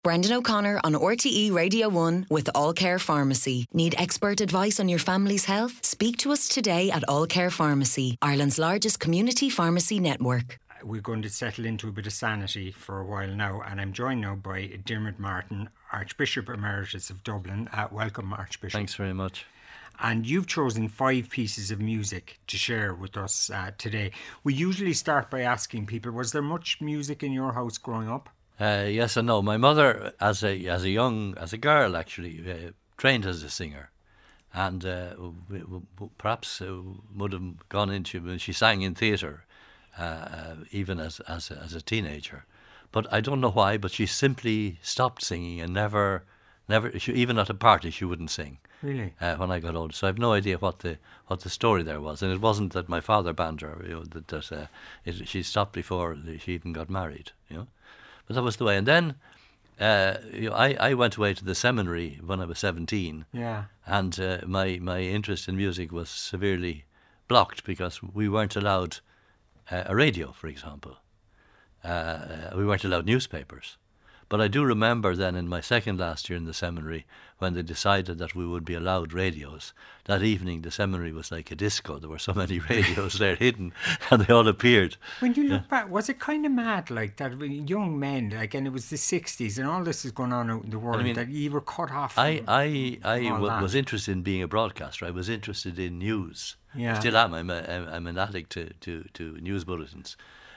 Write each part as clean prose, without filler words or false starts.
Brendan O'Connor on RTE Radio 1 with All Care Pharmacy. Need expert advice on your family's health? Speak to us today at All Care Pharmacy, Ireland's largest community pharmacy network. We're going to settle into a bit of sanity for a while now, and I'm joined now by Diarmuid Martin, Archbishop Emeritus of Dublin. Welcome, Archbishop. Thanks very much. And you've chosen 5 pieces of music to share with us today. We usually start by asking people, was there much music in your house growing up? Yes and no. My mother, as a girl, actually trained as a singer, and perhaps would have gone into. She sang in theatre, even as a teenager, but I don't know why. But she simply stopped singing and never. Even at a party, she wouldn't sing. Really? When I got older, so I have no idea what the story there was, and it wasn't that my father banned her. She stopped before she even got married. But that was the way. And then I went away to the seminary when I was 17. Yeah. And my interest in music was severely blocked because we weren't allowed a radio, for example. We weren't allowed newspapers. But I do remember then in my second last year in the seminary when they decided that we would be allowed radios. That evening the seminary was like a disco. There were so many radios there hidden and they all appeared. When you look back, was it kind of mad like that? Young men, and it was the 60s and all this is going on out in the world, that you were cut off from I was interested in being a broadcaster. I was interested in news. Yeah. Still am. I'm an addict to news bulletins.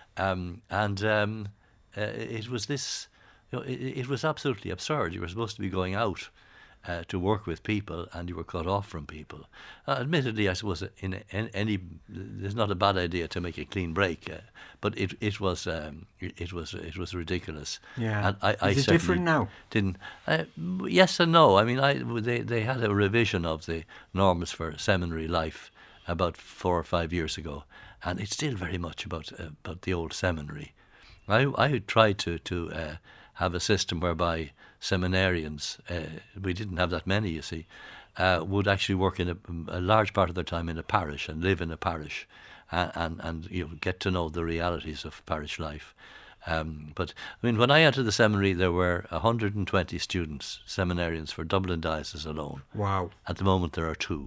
It was this... It was absolutely absurd. You were supposed to be going out to work with people, and you were cut off from people. Admittedly, I suppose there's not a bad idea to make a clean break, but it was ridiculous. Yeah, and I is it different now? Didn't. Yes and no. I mean, they had a revision of the norms for seminary life about 4 or 5 years ago, and it's still very much about the old seminary. I tried to have a system whereby seminarians, we didn't have that many, you see, would actually work in a large part of their time in a parish and live in a parish and get to know the realities of parish life. But I mean, when I entered the seminary, there were 120 students, seminarians for Dublin Diocese alone. Wow. At the moment, there are 2.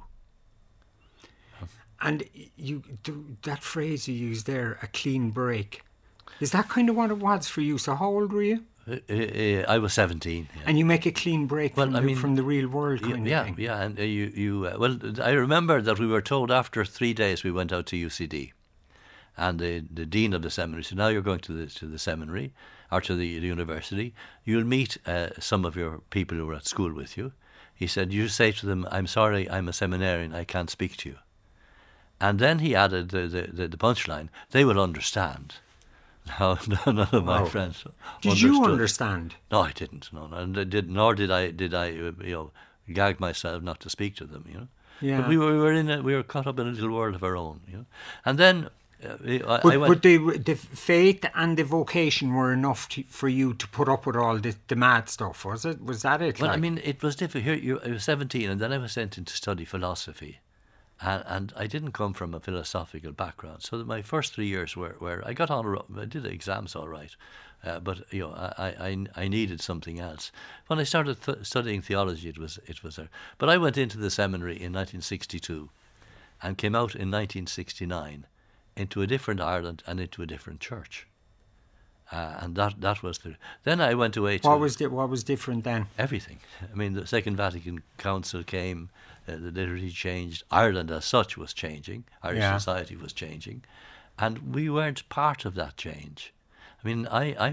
And that phrase you used there, a clean break, is that kind of what it was for you? So how old were you? I was 17. Yeah. And you make a clean break from the real world kind of thing. Yeah, and I remember that we were told after 3 days we went out to UCD, and the dean of the seminary said, now you're going to the seminary or to the university, you'll meet some of your people who were at school with you. He said, you say to them, I'm sorry, I'm a seminarian, I can't speak to you. And then he added the punchline, they will understand. No, none of my friends Did you understand? No, I didn't. No, nor did I gag myself not to speak to them. Yeah. But we were caught up in a little world of our own. And then but the faith and the vocation were enough for you to put up with all the mad stuff, was it? Was that it? Well, I mean, it was difficult. I was 17, and then I was sent in to study philosophy. And I didn't come from a philosophical background, so that my first 3 years were I got on. I did the exams all right, but I needed something else. When I started studying theology, it was. But I went into the seminary in 1962, and came out in 1969, into a different Ireland and into a different church. And that was the. Then I went away to. What was different then? Everything. I mean, the Second Vatican Council came. The liturgy changed. Ireland as such was changing. Irish society was changing, and we weren't part of that change. I mean,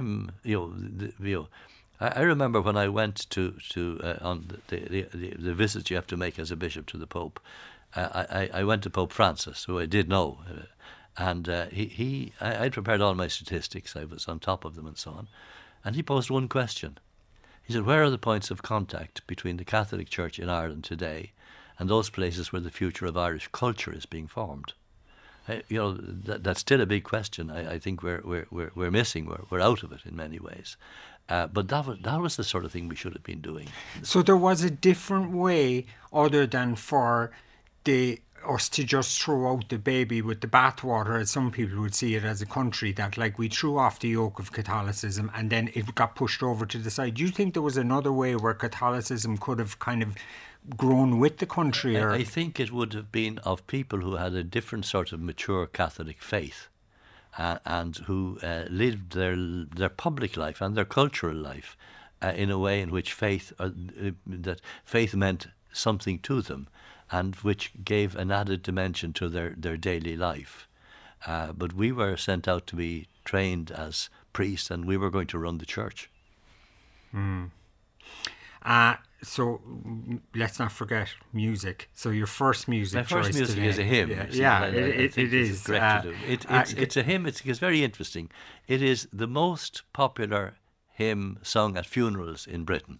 I remember when I went to on the visits you have to make as a bishop to the Pope. I went to Pope Francis, who I did know, and I'd prepared all my statistics. I was on top of them and so on, and he posed one question. He said, "Where are the points of contact between the Catholic Church in Ireland today and those places where the future of Irish culture is being formed?" That's still a big question. I think we're missing. We're out of it in many ways. But that was the sort of thing we should have been doing. So there was a different way, other than for the us to just throw out the baby with the bathwater, as some people would see it, as a country, that like we threw off the yoke of Catholicism and then it got pushed over to the side. Do you think there was another way where Catholicism could have kind of grown with the country? Or? I think it would have been of people who had a different sort of mature Catholic faith and who lived their public life and their cultural life in a way in which that faith meant something to them, and which gave an added dimension to their daily life. But we were sent out to be trained as priests, and we were going to run the church. So let's not forget music. So your first music choice. My first music today. is a hymn. It is. It's a hymn. It's very interesting. It is the most popular hymn sung at funerals in Britain.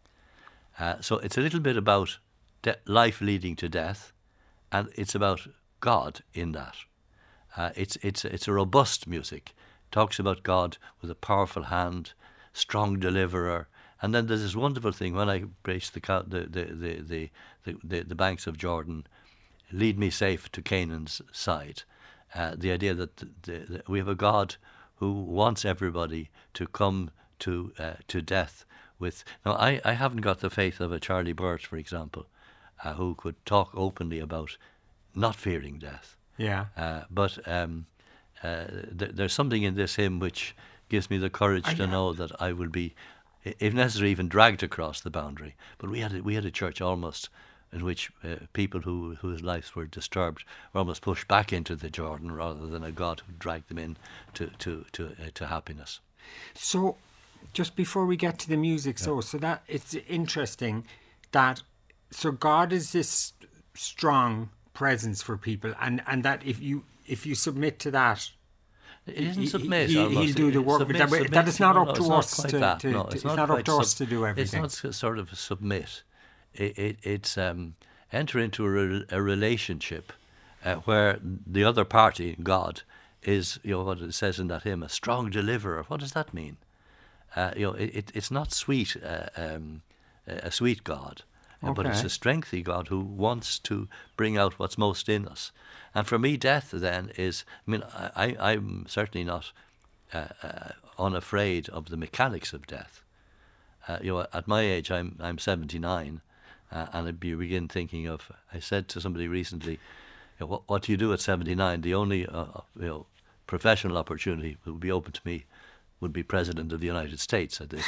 So it's a little bit about life leading to death, and it's about God in that. It's a robust music. Talks about God with a powerful hand, strong deliverer. And then there's this wonderful thing when I reach the banks of Jordan, lead me safe to Canaan's side. The idea that we have a God who wants everybody to come to death with. Now I haven't got the faith of a Charlie Birch, for example, who could talk openly about not fearing death. Yeah. But there's something in this hymn which gives me the courage to know that I will be, if necessary, even dragged across the boundary. But we had a church almost in which people whose lives were disturbed were almost pushed back into the Jordan rather than a God who dragged them in to happiness. So, just before we get to the music, so that it's interesting that God is this strong presence for people, and that if you submit to that. It isn't submit. He'll do the work. That is not up to us It's not up to us to do everything. It's not sort of submit. It's enter into a relationship where the other party, God, is, what it says in that hymn, a strong deliverer. What does that mean? It's not sweet, a sweet God, but it's a strengthy God who wants to bring out what's most in us. And for me, death then is, I'm certainly not unafraid of the mechanics of death. At my age, I'm 79, and you begin thinking of, I said to somebody recently, what do you do at 79? The only professional opportunity that would be open to me would be President of the United States at this.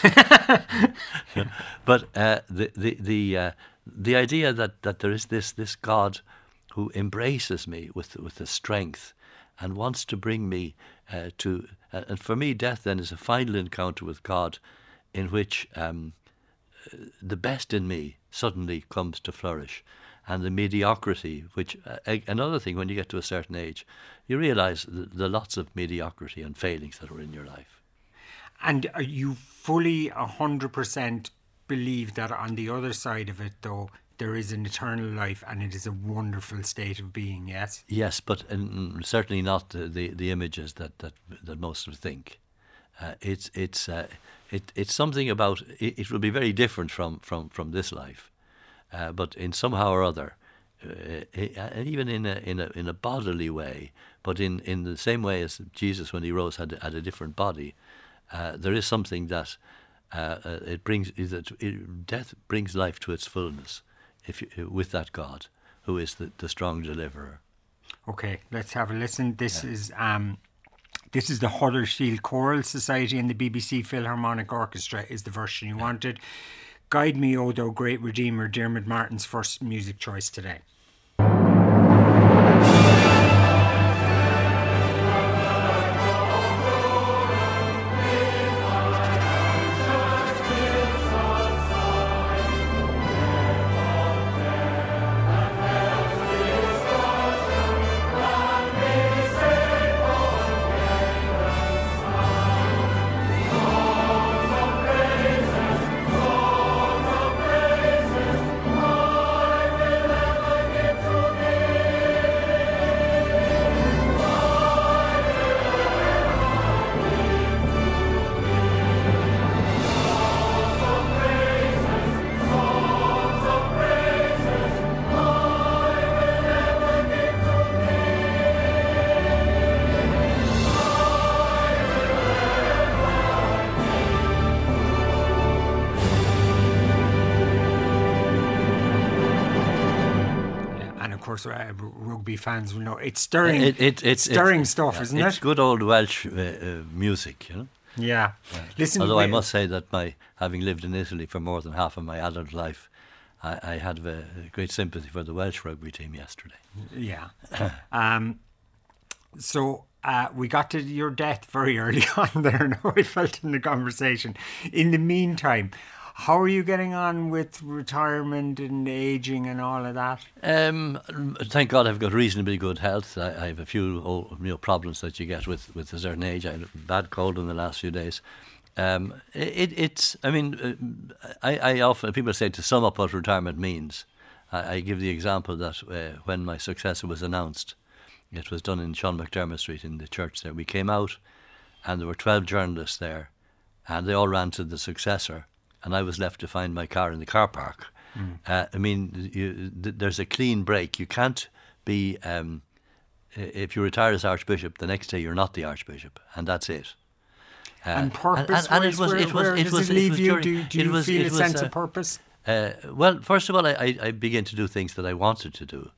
But the idea that there is this God who embraces me with the strength and wants to bring me to, and for me, death then is a final encounter with God, in which the best in me suddenly comes to flourish, and the mediocrity, which another thing, when you get to a certain age, you realise the lots of mediocrity and failings that were in your life. And are you fully 100% believe that on the other side of it, though, there is an eternal life and it is a wonderful state of being, yes? Yes, but certainly not the images that most would think. It's something about it will be very different from this life, but in somehow or other, and even in a bodily way, but in the same way as Jesus when he rose had a different body. There is something that death brings life to its fullness, with that God who is the strong deliverer. Okay, let's have a listen. This is the Huddersfield Choral Society and the BBC Philharmonic Orchestra is the version you wanted. Guide Me, O Thou Great Redeemer, Dermot Martin's first music choice today. course, rugby fans will know. It's stirring, stuff, isn't it? It's good old Welsh music, you know. Yeah. Listen. Although I must say that having lived in Italy for more than half of my adult life, I had a great sympathy for the Welsh rugby team yesterday. Yeah. So we got to your death very early on there. Now I felt in the conversation. In the meantime, how are you getting on with retirement and ageing and all of that? Thank God I've got reasonably good health. I have a few problems that you get with a certain age. I had a bad cold in the last few days. I often, people say to sum up what retirement means, I give the example that when my successor was announced, it was done in Sean McDermott Street in the church there. We came out and there were 12 journalists there and they all ran to the successor. And I was left to find my car in the car park. There's a clean break. You can't be, if you retire as Archbishop, the next day you're not the Archbishop, and that's it. And purpose? Where does it leave you? Do you feel a sense of purpose? Well, first of all, I began to do things that I wanted to do.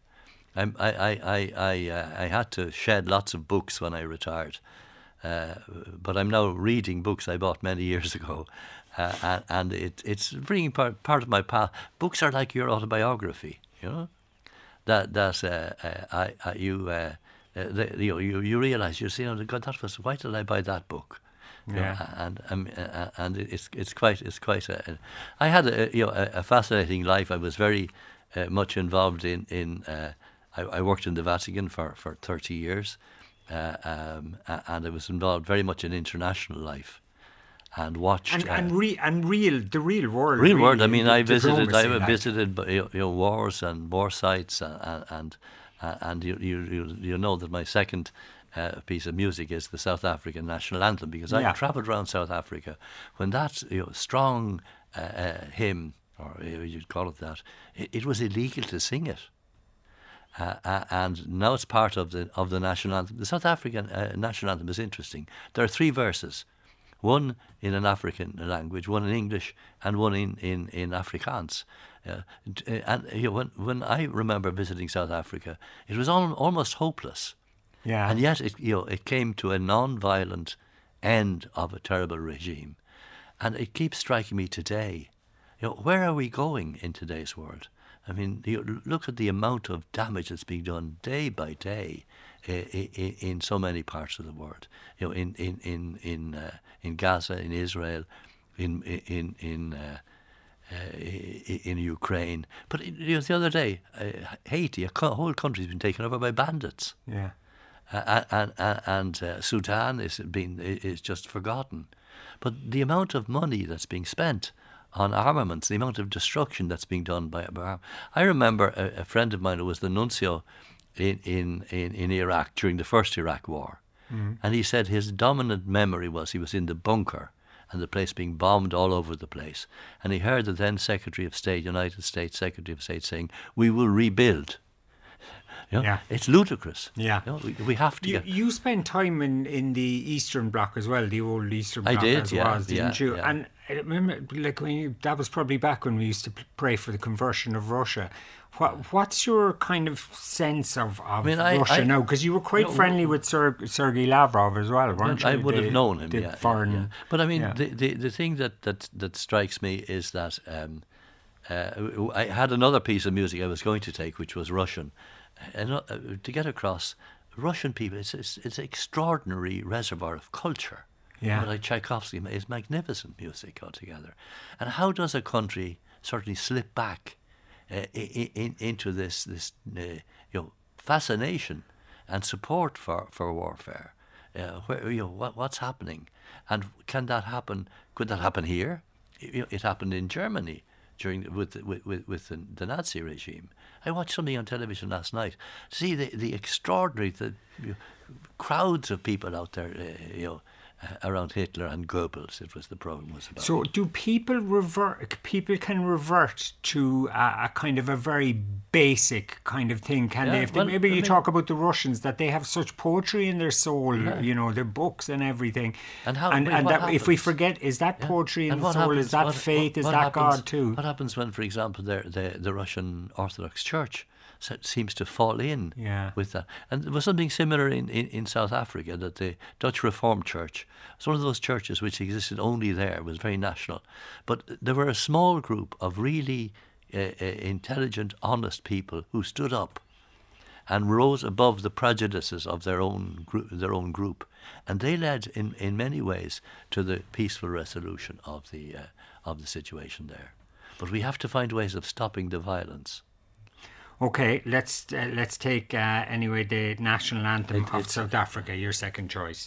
I had to shed lots of books when I retired, but I'm now reading books I bought many years ago. And it's bringing part of my path. Books are like your autobiography, you know. You realise, you see, oh God, why did I buy that book? Yeah. And it's quite. I had a fascinating life. I was very much involved in. I worked in the Vatican for 30 years, and I was involved very much in international life. And watched the real world. Real world. I mean, I visited wars and war sites, and you know that my second piece of music is the South African national anthem, because I travelled around South Africa when that strong hymn, or you'd call it that, it was illegal to sing it. And now it's part of the national anthem. The South African national anthem is interesting. There are 3 verses. One in an African language, one in English, and one in Afrikaans. When I remember visiting South Africa, it was almost hopeless. Yeah. And yet it came to a non-violent end of a terrible regime. And it keeps striking me today, where are we going in today's world? I mean, look at the amount of damage that's being done day by day in so many parts of the world. In Gaza, in Israel, in Ukraine. But the other day, Haiti, a whole country's been taken over by bandits. Yeah. And Sudan is just forgotten. But the amount of money that's being spent on armaments, the amount of destruction that's being done by I remember a friend of mine who was the nuncio in Iraq during the first Iraq War. Mm-hmm. And he said his dominant memory was he was in the bunker and the place being bombed all over the place. And he heard the then Secretary of State, United States Secretary of State, saying, "We will rebuild." It's ludicrous. Yeah. We have to You spent time in the Eastern Bloc as well, the old Eastern Bloc didn't you? Yeah. And I remember, that was probably back when we used to pray for the conversion of Russia. What's your kind of sense of Russia now? Because you were quite friendly with Sergei Lavrov as well, weren't you? I would have known him, foreign. But I mean, the thing that strikes me is that I had another piece of music I was going to take, which was Russian. And to get across, Russian people, it's an extraordinary reservoir of culture. Yeah. Like Tchaikovsky is magnificent music altogether. And how does a country certainly slip back into this fascination and support for warfare? What's happening, and can that happen? Could that happen here? It happened in Germany with the Nazi regime. I watched something on television last night. See the extraordinary crowds of people out there, around Hitler and Goebbels. It was the program was about. So, do people can revert to a kind of a very basic kind of thing? Can they? Maybe you talk about the Russians, that they have such poetry in their soul, their books and everything. And if we forget, is that poetry in the soul? Is that faith? Is that God too? What happens when, for example, the Russian Orthodox Church seems to fall in with that. And there was something similar in South Africa, that the Dutch Reformed Church was one of those churches which existed only there, was very national. But there were a small group of really intelligent, honest people who stood up and rose above the prejudices of their own group. And they led in many ways to the peaceful resolution of the situation there. But we have to find ways of stopping the violence. Okay, let's take anyway the national anthem of South Africa, your second choice.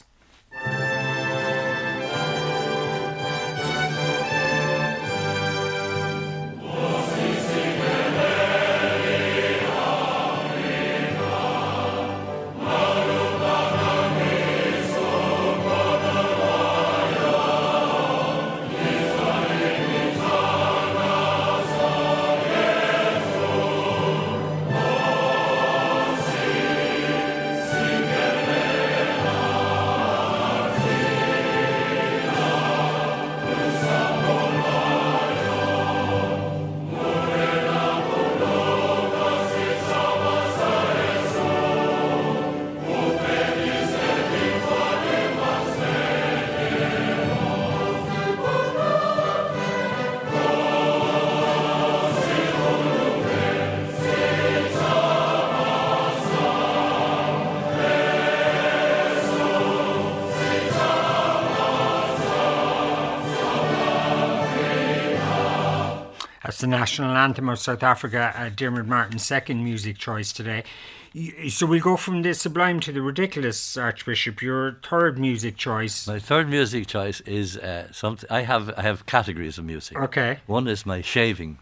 That's the national anthem of South Africa, Dermot Martin's second music choice today. So we'll go from the sublime to the ridiculous, Archbishop. Your third music choice. My third music choice is something. I have categories of music. Okay. One is my shaving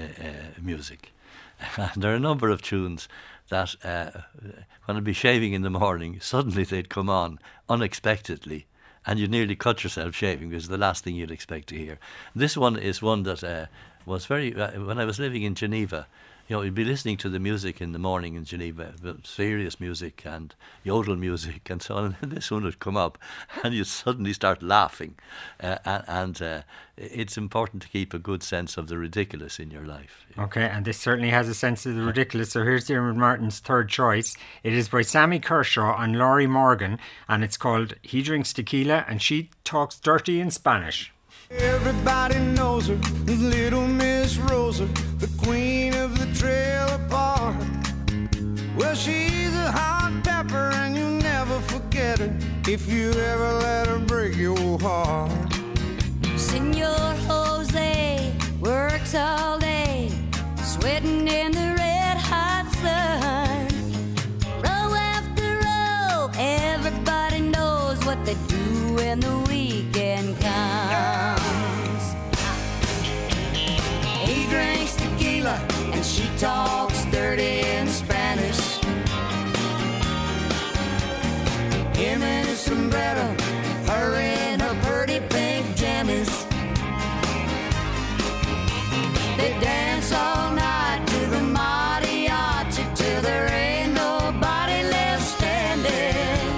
music. And there are a number of tunes that when I'd be shaving in the morning, suddenly they'd come on unexpectedly, and you'd nearly cut yourself shaving because it's the last thing you'd expect to hear. This one is one that was very... when I was living in Geneva, you'd be listening to the music in the morning in Geneva, serious music and yodel music and so on, and this one would come up and you'd suddenly start laughing. And it's important to keep a good sense of the ridiculous in your life. Okay, and this certainly has a sense of the ridiculous. So here's Dermot Martin's third choice. It is by Sammy Kershaw and Laurie Morgan, and it's called He Drinks Tequila and She Talks Dirty in Spanish. Everybody knows her, Little Miss Rosa, the queen of the trailer park. Well, she's a hot pepper and you'll never forget her if you ever let her break your heart. Senor Jose works all day, sweating in the red hot sun. Row after row, everybody knows what they do when the weekend comes. He drinks tequila and she talks dirty in Spanish. Him in his sombrero, her in her pretty pink jammies. They dance all night to the mariachi till there ain't nobody left standing.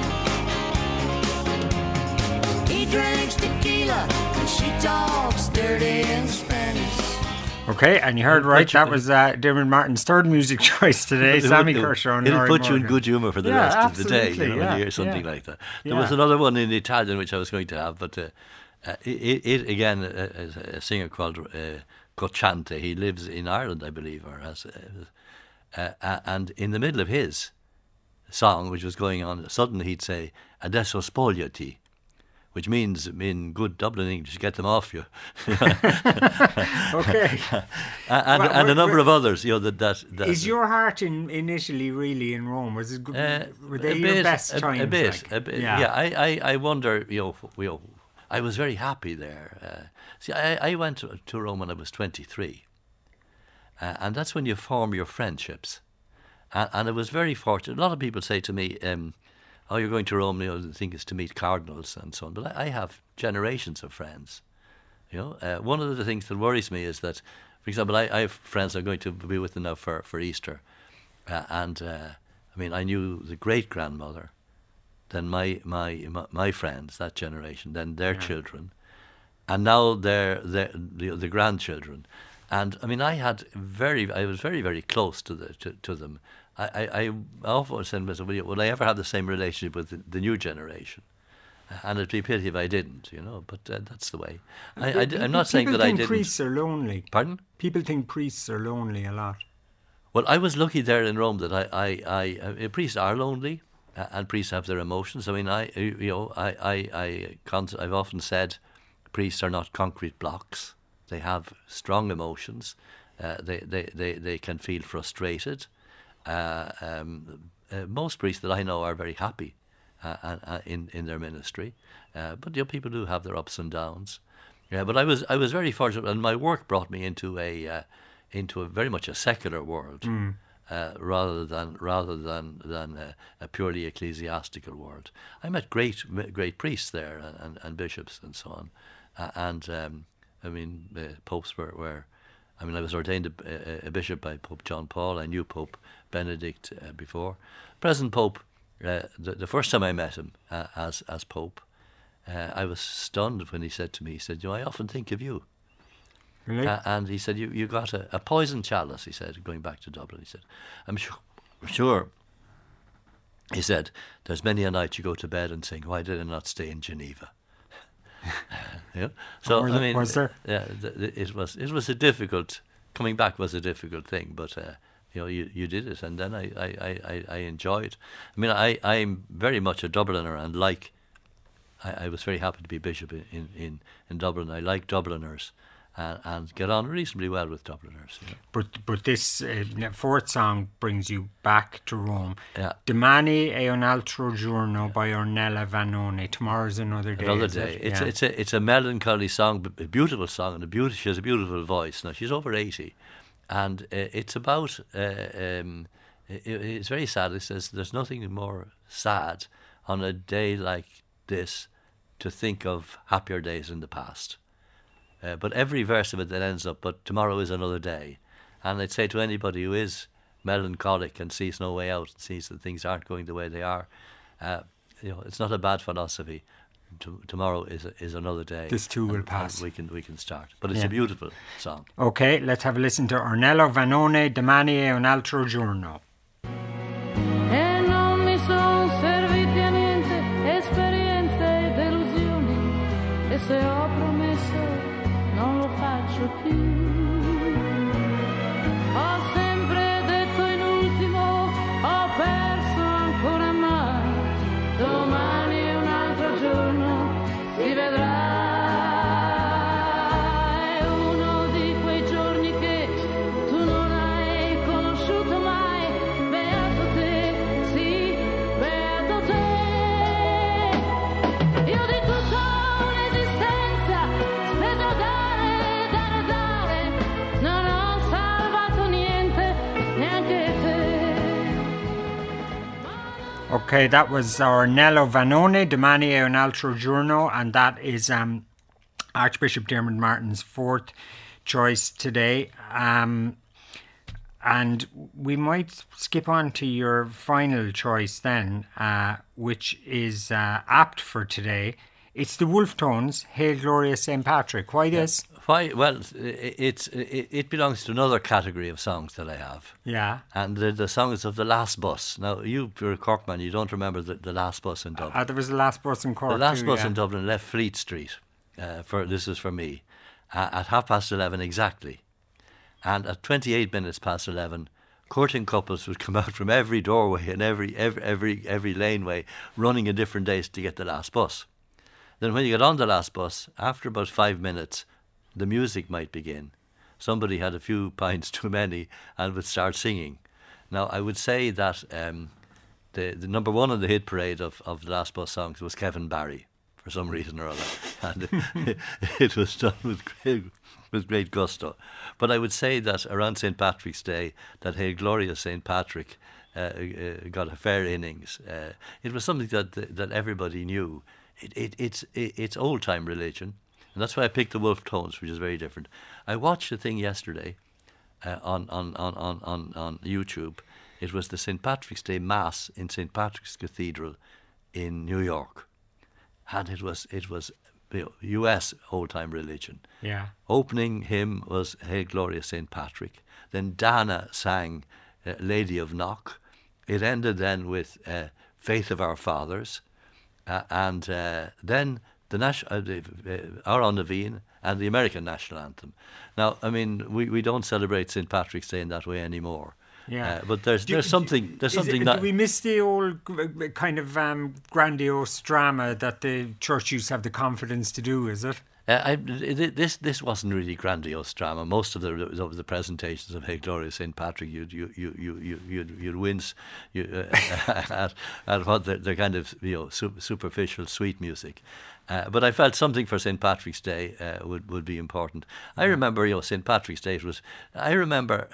He drinks tequila and she talks dirty in Spanish. Okay, and you heard right, that was Dermot Martin's third music choice today, Sammy Kershaw and Laurie It'll put Morgan. you in good humour for the rest of the day, when yeah, you hear something like that. There Yeah. was another one in Italian which I was going to have, but it again, a singer called Cocciante. He lives in Ireland, I believe, or has, and in the middle of his song, which was going on, suddenly he'd say, "Adesso spogliati," which means, in good Dublin English, get them off you. Okay. and a number of others, that Is your heart in Italy really in Rome? Was it good? Were they your best times? A bit. Yeah. Yeah, I wonder, I was very happy there. See, I went to Rome when I was 23. And that's when you form your friendships. And I was very fortunate. A lot of people say to me, oh, you're going to Rome, the thing is to meet cardinals and so on. But I have generations of friends. One of the things that worries me is that, for example, I have friends I'm going to be with them now for Easter. I knew the great-grandmother, then my friends, that generation, then their children, and now the grandchildren. And I mean, I was very, very close to them. I often said to myself, will I ever have the same relationship with the new generation? And it'd be a pity if I didn't, but that's the way. I'm not saying that I didn't. People think priests are lonely. Pardon? People think priests are lonely a lot. Well, I was lucky there in Rome that priests are lonely, and priests have their emotions. I mean, I've often said priests are not concrete blocks. They have strong emotions. They can feel frustrated. Most priests that I know are very happy in their ministry, but people do have their ups and downs. Yeah, but I was very fortunate, and my work brought me into a very much a secular world, rather than a purely ecclesiastical world. I met great priests there and bishops and so on, popes were. I was ordained a bishop by Pope John Paul. I knew Pope Benedict before. Present Pope, the first time I met him as Pope, I was stunned when he said to me, I often think of you. Really? And he said, you got a poison chalice, he said, going back to Dublin. He said, I'm sure. He said, there's many a night you go to bed and think, why did I not stay in Geneva? So was there? Yeah, it was a difficult. Coming back was a difficult thing, but you did it, and then I enjoyed. I'm very much a Dubliner, and I was very happy to be bishop in Dublin. I like Dubliners, and get on reasonably well with Dubliners. But this fourth song brings you back to Rome. Yeah. Domani è un altro giorno by Ornella Vanoni. Tomorrow's another day. Another day. It's a melancholy song, but a beautiful song, and she has a beautiful voice. Now she's over 80, and it's about. It's very sad. It says there's nothing more sad on a day like this to think of happier days in the past. But every verse of it then ends up, but tomorrow is another day. And I'd say to anybody who is melancholic and sees no way out, and sees that things aren't going the way they are, it's not a bad philosophy. Tomorrow is another day. This too will pass. And we can start. But it's a beautiful song. Okay, let's have a listen to Ornella Vanoni, Domani è un altro giorno. E non mi son serviti a niente esperienze e delusioni, e se ho promesso non lo faccio più. Ho sempre detto in ultimo, ho perso ancora mai. Domani è un altro giorno, si vedrà. È uno di quei giorni che tu non hai conosciuto mai. Beato te, sì, beato te. Io di tutta un'esistenza speso a dare, non ho salvato niente, neanche te. Okay, that was Ornella Vanoni, Domani è un altro giorno, and that is Archbishop Dermot Martin's fourth choice today. And we might skip on to your final choice then, which is apt for today. It's the Wolfe Tones, Hail Gloria St. Patrick. Why this? Why? Well, it belongs to another category of songs that I have. Yeah. And the song is of The Last Bus. Now, you're a Cork man, you don't remember the Last Bus in Dublin. There was the last bus in Cork. The last bus yeah. in Dublin left Fleet Street, this is for me, at 11:30 exactly. And at 28 minutes past 11, courting couples would come out from every doorway and every laneway, running in different days to get the last bus. Then when you got on the last bus, after about 5 minutes, the music might begin. Somebody had a few pints too many and would start singing. Now, I would say that the number one on the hit parade of the last bus songs was Kevin Barry, for some reason or other. And it was done with great gusto. But I would say that around St. Patrick's Day, that Hail Gloria St. Patrick got a fair innings. It was something that everybody knew. It's old-time religion, and that's why I picked the Wolfe Tones, which is very different. I watched a thing yesterday on YouTube. It was the St. Patrick's Day Mass in St. Patrick's Cathedral in New York, and it was U.S. old-time religion. Yeah. Opening hymn was Hail Gloria St. Patrick. Then Dana sang Lady of Knock. It ended then with Faith of Our Fathers, and then the Our Naveen and the American national anthem. Now, I mean, we don't celebrate St. Patrick's Day in that way anymore. Yeah, but there's something that do we miss the old kind of grandiose drama that the church used to have the confidence to do? Is it? This wasn't really grandiose drama. Most of the presentations of Hail Gloria St. Patrick, you'd wince at what the kind of superficial sweet music. But I felt something for St. Patrick's Day would be important. I remember St. Patrick's Day. I remember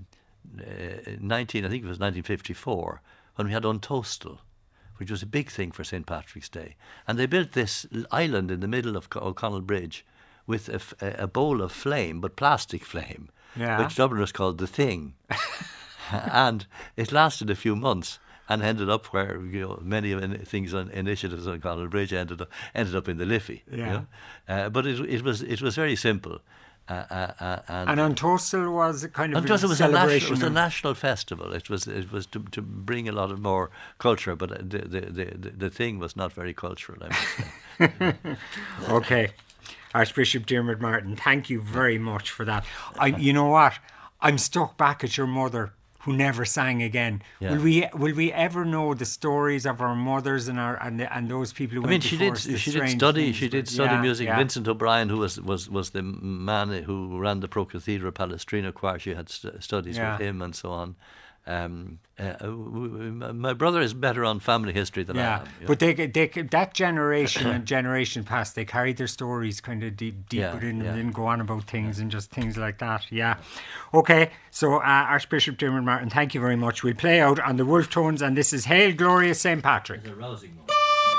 1954 when we had Untostal, which was a big thing for St. Patrick's Day. And they built this island in the middle of O'Connell Bridge with a bowl of flame, but plastic flame, which Dubliners called the Thing. And it lasted a few months and ended up where many initiatives on O'Connell Bridge ended up in the Liffey. Yeah. But it was very simple. And Untostal was a kind of Untostal celebration. It was a national festival. It was to bring a lot of more culture, but the thing was not very cultural, I must say. Okay, Archbishop Diarmuid Martin, thank you very much for that. You know what? I'm stuck back at your mother, who never sang again. Yeah. Will we ever know the stories of our mothers and those people who went before us? She did study music. Yeah. Vincent O'Brien, who was the man who ran the Pro Cathedral Palestrina choir, she had studies with him and so on. My brother is better on family history than I am. But they that generation and generation past, they carried their stories kind of deep within them, and didn't go on about things and just things like that. Yeah. Okay, so Archbishop Diarmuid Martin, thank you very much. We'll play out on the Wolf Tones, and this is Hail Gloria St. Patrick. It's a rousing moment.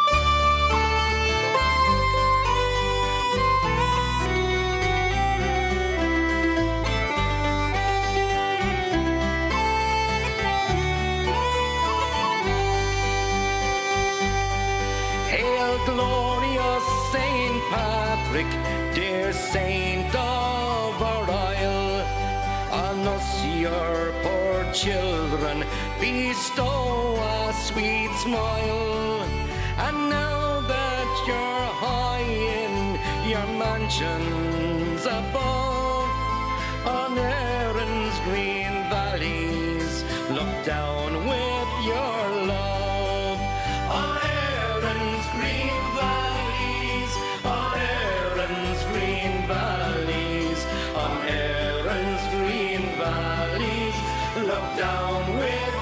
Glorious Saint Patrick, dear saint of our isle, on us your poor children bestow a sweet smile. And now that you're high in your mansions above, on Erin's green valleys, look down with your love. On Erin's green valleys, on Erin's green valleys, on Erin's green valleys, look down with